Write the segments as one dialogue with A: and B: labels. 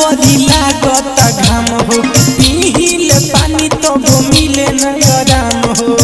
A: बड़ी लागत घाम हो पीले पानी तो मिले न आराम हो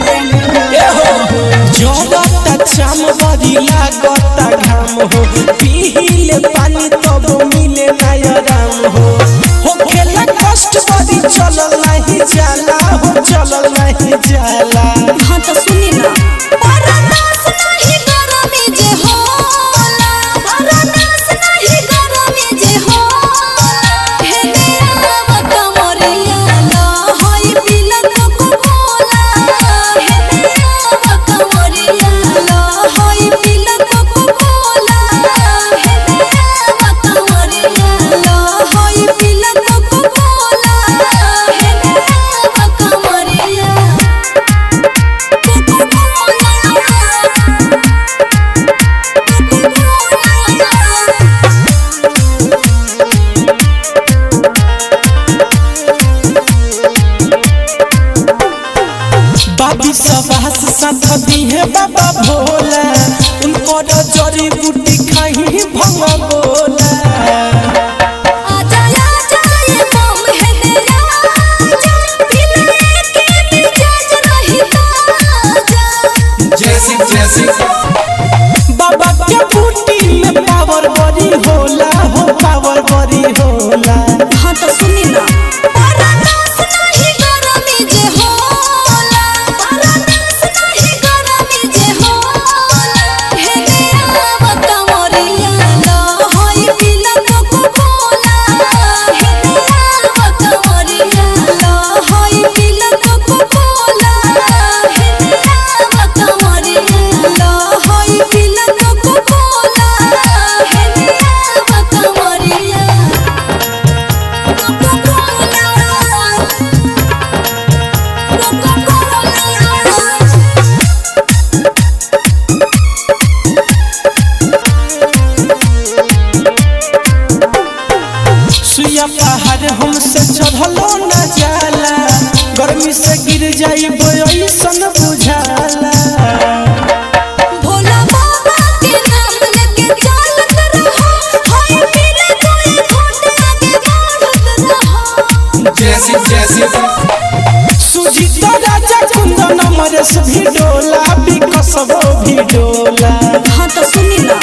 A: जोगत शाम बड़ी लागत घाम हो पीले पानी तो मिले न आराम हो खेला कष्ट बड़ी चलल नहीं जाला हो चलल नहीं जाला।
B: हाँ तो सुनी ना परनास नहीं गरमी जे होला परनास नहीं गरमी जे होला हे देवा कमरिया ला होई पिलन को बोला हे देवा कमरिया ला होई पिलन को बोला हे देवा कमरिया ला होई पिलन को बोला हे देवा कमरिया
A: बाबी सबास साथ दिहे बाबा भोला उनको जड़ी बूटी कहीं भंग बोला।
B: आजा आजा ये मम है तेरा आजा पिले के मिजाज रही ताजा
C: जैसी
A: बाबा के बूटी में पावर बड़ी होला हो पावर बड़ी होला।
B: हाँ तो सुनी ना परनास नहीं गरमी जे होला परनास नहीं गरमी जे होला हे देवा कमरिया ला होई पिलन को बोला हे देवा कमरिया ला होई पिलन को बोला हे देवा कमरिया ला होई पिलन को बोला हे देवा कमरिया
A: सुइया पहाड़ हमसे चढ़लो न जाला गर्मी से गिर जाई ऐसन बुझाला।
B: भोला बाबा के नाम लेके चलत रहो हाय मेरे कोई घोट आगे बढ़त रहो
C: जैसी
A: सुजी तो राजा कुंदन मरेश भी डोला विकसबो भी डोला।
B: हाँ तो सुनी ना